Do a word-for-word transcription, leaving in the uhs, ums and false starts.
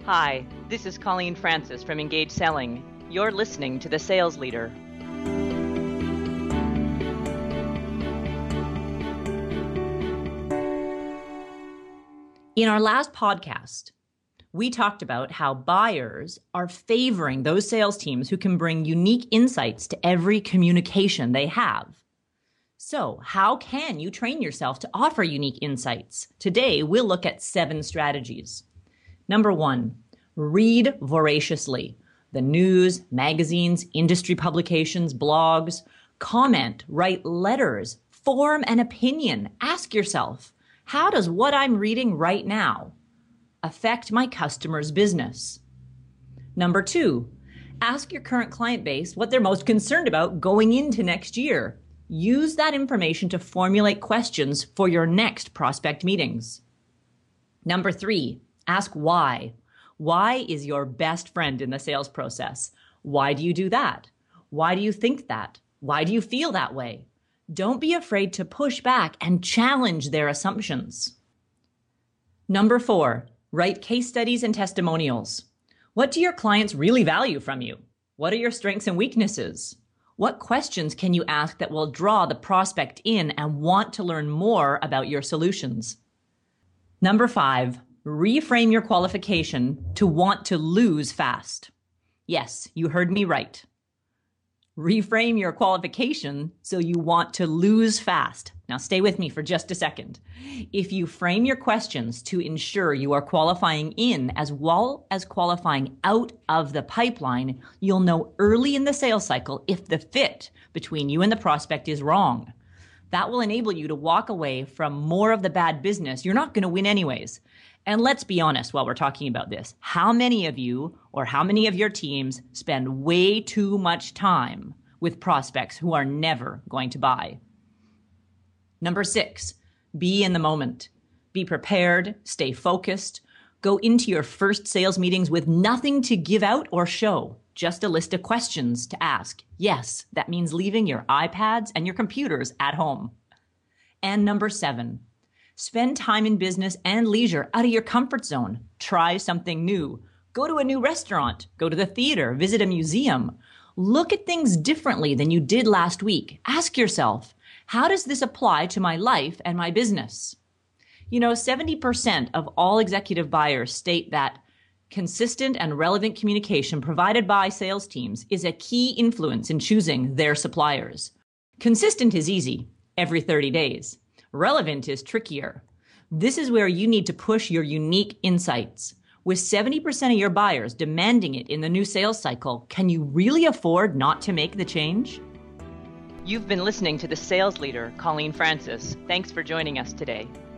Hi, this is Colleen Francis from Engage Selling. You're listening to The Sales Leader. In our last podcast, we talked about how buyers are favoring those sales teams who can bring unique insights to every communication they have. So, how can you train yourself to offer unique insights? Today, we'll look at seven strategies. Number one, read voraciously. The news, magazines, industry publications, blogs. Comment, write letters, form an opinion. Ask yourself, how does what I'm reading right now affect my customer's business? Number two, ask your current client base what they're most concerned about going into next year. Use that information to formulate questions for your next prospect meetings. Number three, ask why. Why is your best friend in the sales process? Why do you do that? Why do you think that? Why do you feel that way? Don't be afraid to push back and challenge their assumptions. Number four, write case studies and testimonials. What do your clients really value from you? What are your strengths and weaknesses? What questions can you ask that will draw the prospect in and want to learn more about your solutions? Number five, reframe your qualification to want to lose fast. Yes, you heard me right. Reframe your qualification so you want to lose fast. Now stay with me for just a second. If you frame your questions to ensure you are qualifying in as well as qualifying out of the pipeline, you'll know early in the sales cycle if the fit between you and the prospect is wrong. That will enable you to walk away from more of the bad business you're not going to win anyways. And let's be honest while we're talking about this. How many of you or how many of your teams spend way too much time with prospects who are never going to buy? Number six, be in the moment. Be prepared, stay focused. Go into your first sales meetings with nothing to give out or show, just a list of questions to ask. Yes, that means leaving your iPads and your computers at home. And number seven, spend time in business and leisure out of your comfort zone. Try something new. Go to a new restaurant. Go to the theater. Visit a museum. Look at things differently than you did last week. Ask yourself, how does this apply to my life and my business? You know, seventy percent of all executive buyers state that consistent and relevant communication provided by sales teams is a key influence in choosing their suppliers. Consistent is easy, every thirty days. Relevant is trickier. This is where you need to push your unique insights. With seventy percent of your buyers demanding it in the new sales cycle, can you really afford not to make the change? You've been listening to The Sales Leader, Colleen Francis. Thanks for joining us today.